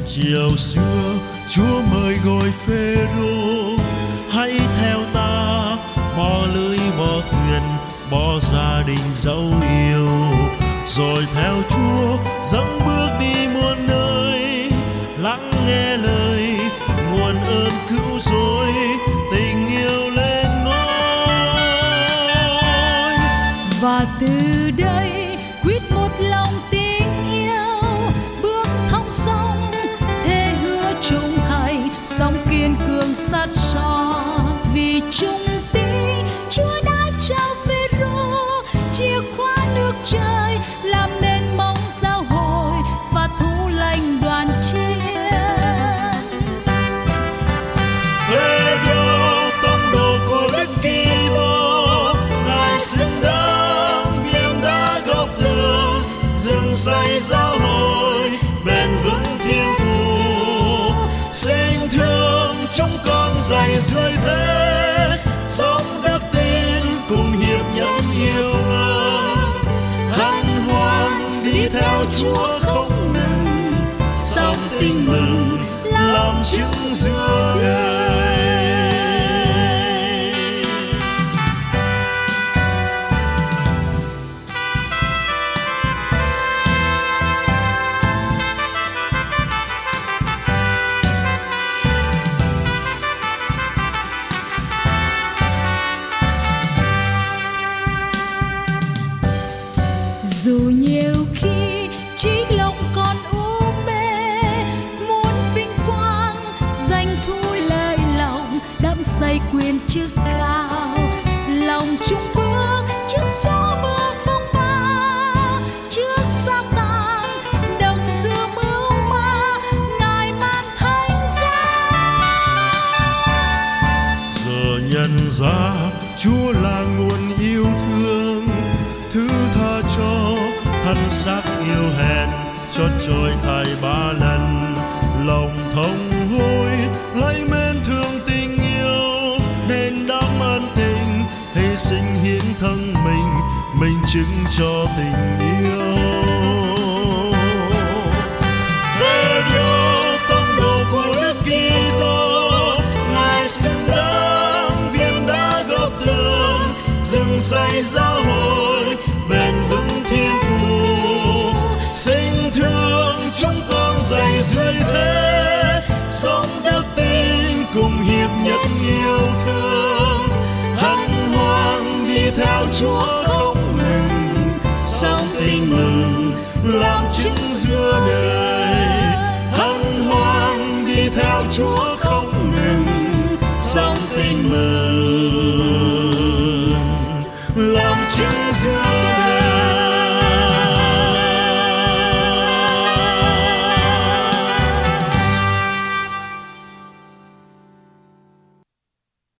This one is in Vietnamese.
Chiều xưa Chúa mời gọi Phêrô, hãy theo ta, bỏ lưới bỏ thuyền, bỏ gia đình dấu yêu, rồi theo Chúa dẫm bước đi muôn nơi, lắng nghe lời nguồn ơn cứu rỗi, tình yêu lên ngôi. Và từ đây quyết một lòng tình yêu, bước thong song thề hứa trung thành, song kiên cường sát son. Vì trung tín Chúa đã trao Phêrô chìa khóa nước trời, làm nên mong giao hội và thu lành đoàn chiên. Phêrô tông đồ của Đức Kitô, Ngài xứng đáng viên đá gốc tường, dựng xây giáo hội bền vững thiên thu, sinh thương trong con dày dưới thế, sống đức tin cùng hiệp nhân yêu thương, hân hoan đi theo Chúa không ngừng, sống tin mừng làm chứng giữa đời. Dù nhiều khi trí lòng còn u mê, muốn vinh quang danh thu lời lòng, đắm say quyền chức cao, lòng chung bước trước gió mưa phong ba, trước sa tan đồng dư mưu ma, Ngài mang thánh giá. Giờ nhận ra Chúa là nguồn yêu thương, thứ tha cho thân xác yêu hèn, chót trôi thay 3 lần, lòng thông hối lấy mến thương tình yêu, nên đắm ân tình hy sinh hiến thân mình chứng cho tình yêu. Phêrô tông đồ của Đức Kitô, Ngài xứng đáng viên đá gốc tường, dựng xây giáo hội bền vững thiên thu, sinh thương trong con dày dưới thế, sống đức tin cùng hiệp nhất yêu thương, hân hoan đi theo Chúa không ngừng, sống tin mừng làm chứng giữa đời, hân hoan đi theo Chúa